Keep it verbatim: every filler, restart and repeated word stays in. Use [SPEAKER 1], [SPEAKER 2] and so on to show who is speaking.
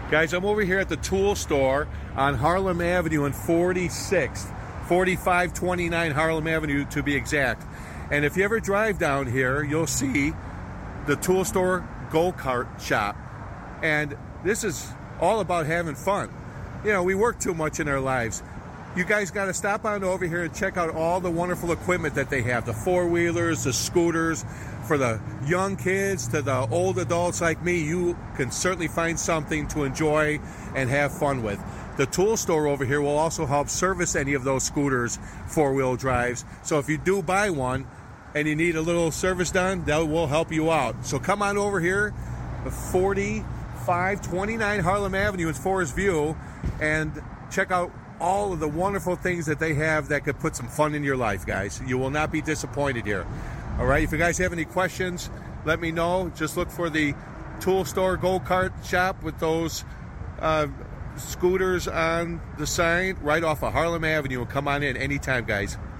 [SPEAKER 1] Guys, I'm over here at the tool store on Harlem Avenue and forty-sixth, forty-five twenty-nine Harlem Avenue to be exact. And if you ever drive down here, you'll see the tool store go-kart shop. And this is all about having fun. You know, we work too much in our lives. You guys got to stop on over here and check out all the wonderful equipment that they have. The four-wheelers, the scooters. For the young kids to the old adults like me, you can certainly find something to enjoy and have fun with. The tool store over here will also help service any of those scooters, four-wheel drives. So if you do buy one and you need a little service done, that will help you out. So come on over here, forty-five twenty-nine Harlem Avenue in Forest View, and check out all of the wonderful things that they have that could put some fun in your life, guys. You will not be disappointed here. All right, if you guys have any questions, let me know. Just look for the tool store go-kart shop with those uh, scooters on the sign right off of Harlem Avenue, and come on in anytime, guys.